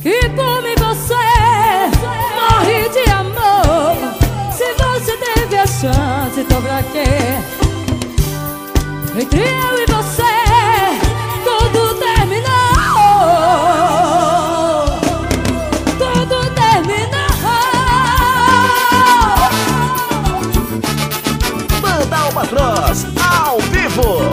que por mim você morre de amor. Se você teve a chance, então pra quê? Entre eu e você tudo terminou. Tudo terminou. Banda Albatroz, ao vivo.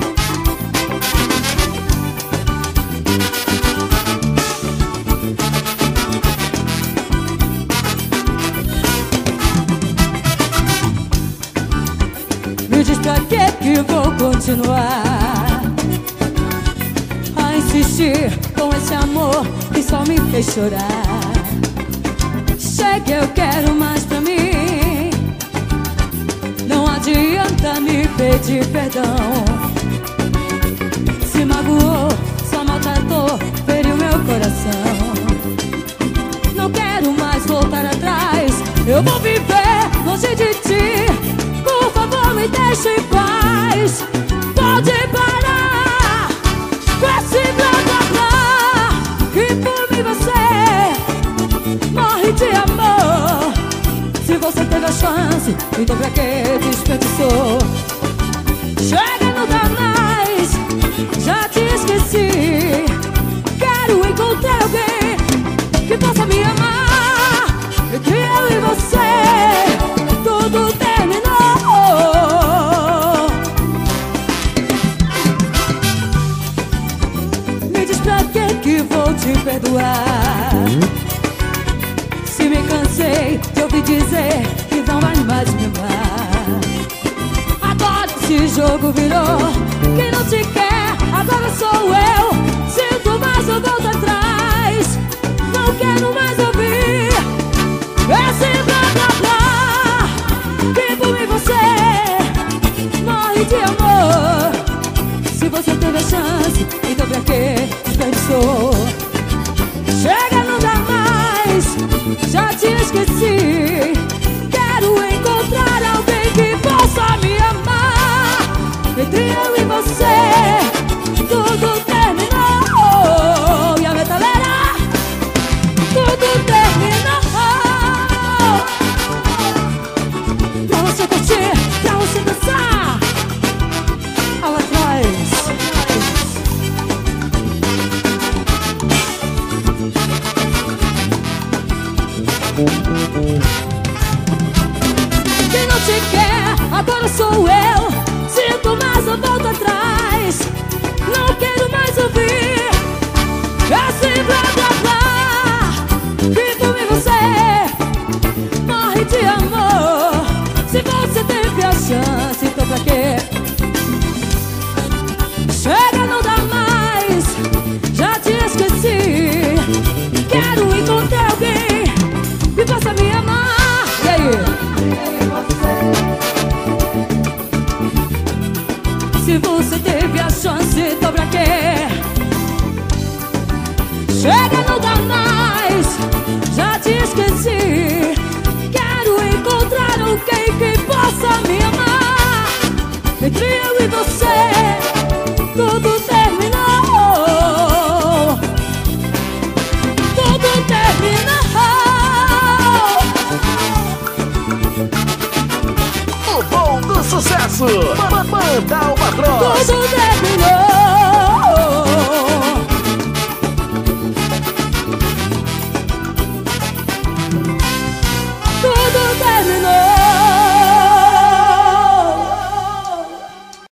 Me diz pra que vou continuar a insistir com esse amor que só me fez chorar. Chega, eu quero mais pra mim. Não adianta me pedir perdão. Se magoou, só maltratou, feriu meu coração. Não quero mais voltar atrás. Eu vou viver longe de ti. Por favor, me deixe em paz. Pode parar com esse blá blá blá, que por mim você morre de amor. Se você teve a chance, então pra que desperdiçou? Chega, não dá mais, já te esqueci. Quero encontrar alguém que possa me amar. Entre eu e você tudo terminou. Me diz pra que vou te perdoar. Se me cansei de ouvir dizer que não vai mais me amar. Agora esse jogo virou, quem não te quer agora sou eu. Sinto mais, eu volto atrás. Não quero mais ouvir esse blá blá blá, que por mim você morre de amor. Se você teve a chance, então pra que desperdiçou? Chega, não dá mais, já te esqueci. Quero encontrar alguém que possa me amar. Entre eu e você tudo terminou. E a metaleira, tudo terminou. Pra você curtir, pra você dançar, Albatroz. Quem não te quer agora sou eu. Sinto mais, eu volto atrás. Não quero mais ouvir esse blá blá blá, que por mim você morre de amor. Se você teve a chance, então pra quê? Chega, não dá mais, já te esqueci. Quero encontrar alguém que possa me amar. E aí? Se você teve a chance, então pra quê? Chega!